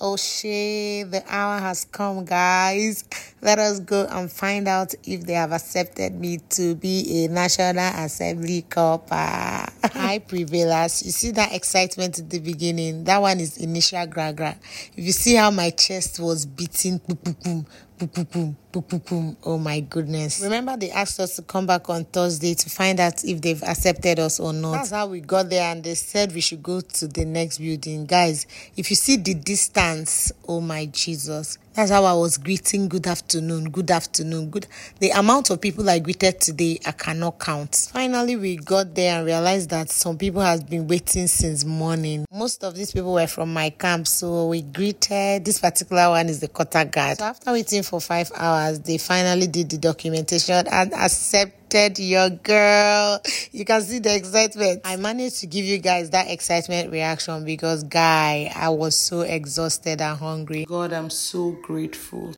Oh shit, the hour has come, guys. Let us go and find out if they have accepted me to be a National Assembly copper. Hi, prevailers. You see that excitement at the beginning? That one is initial gra. If you see how my chest was beating, boom, boom, boom, boom, boom, boom, boom, boom, boom. Oh my goodness. Remember they asked us to come back on Thursday to find out if they've accepted us or not. That's how we got there, and they said we should go to the next building. Guys, if you see the distance, oh my Jesus. That's how I was greeting good afternoon. The amount of people I greeted today, I cannot count. Finally, we got there and realized that some people have been waiting since morning. Most of these people were from my camp, so we greeted. This particular one is the quarter guard. So after waiting for 5 hours, they finally did the documentation and accepted your girl. You can see the excitement. I managed to give you guys that excitement reaction because, guy, I was so exhausted and hungry. God, I'm so grateful.